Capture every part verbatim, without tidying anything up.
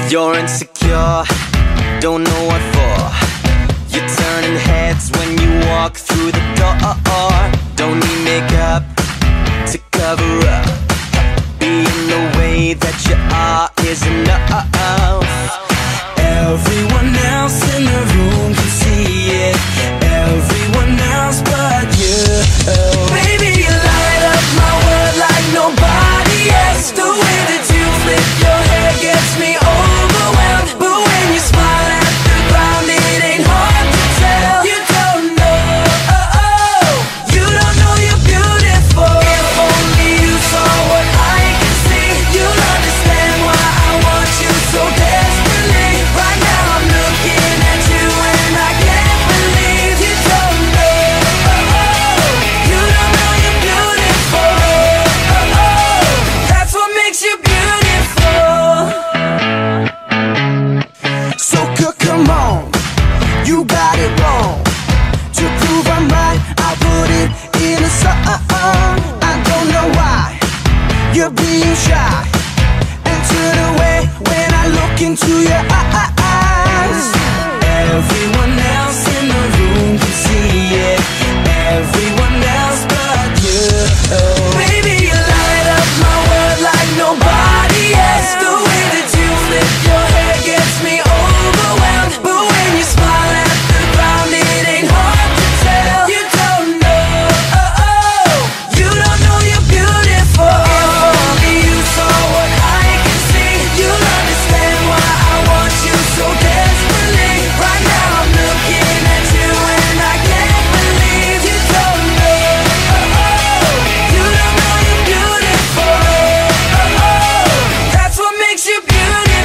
You're insecure, don't know what for. You're turning heads when you walk through the door. Don't need makeup to cover up. Being the way that you are is enough. Everyone else in the room can see it, everyone else but you. Baby, you light up my world like nobody else. The way that you flip your hair gets me overwhelmed. But when you smile at the ground, it ain't hard to tell. You don't know, oh, oh, you don't know you're beautiful. If only you saw what I can see, you'll understand why I want you so desperately. Right now I'm looking at you and I can't believe you don't know, oh, oh, you don't know you're beautiful, oh, oh, that's what makes you beautiful. So come on, you got it wrong. To prove I'm right, I'll put it in a song. I don't know why you're being shy and turn away when I look into your eyes. Everyone else in the room can see it, everyone else but you. Baby, you light up my world like nobody else. The way that you flip your hair gets me overwhelmed. But when you smile at the ground, it ain't hard to tell. You don't know, oh, oh, you don't know you're beautiful. If only you saw what I can see, you'll understand why I want you so desperately. Right now I'm looking at you and I can't believe you don't know, oh, oh, you don't know you're beautiful, oh, oh, that's what makes you beautiful.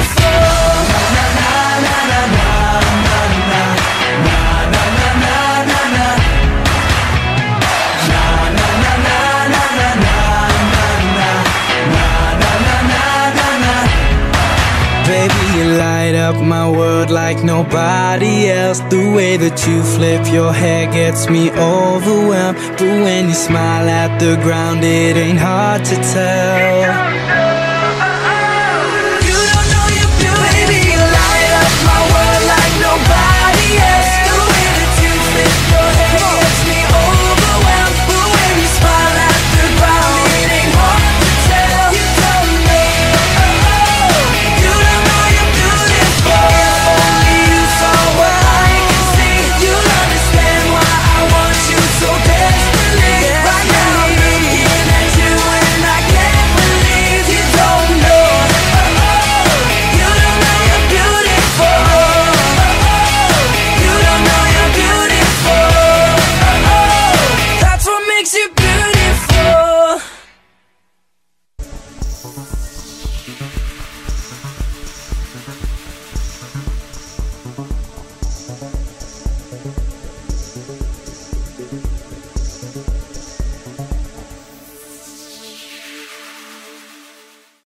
Baby, you light up my world like nobody else. The way that you flip your hair gets me overwhelmed. But when you smile at the ground, it ain't hard to tell.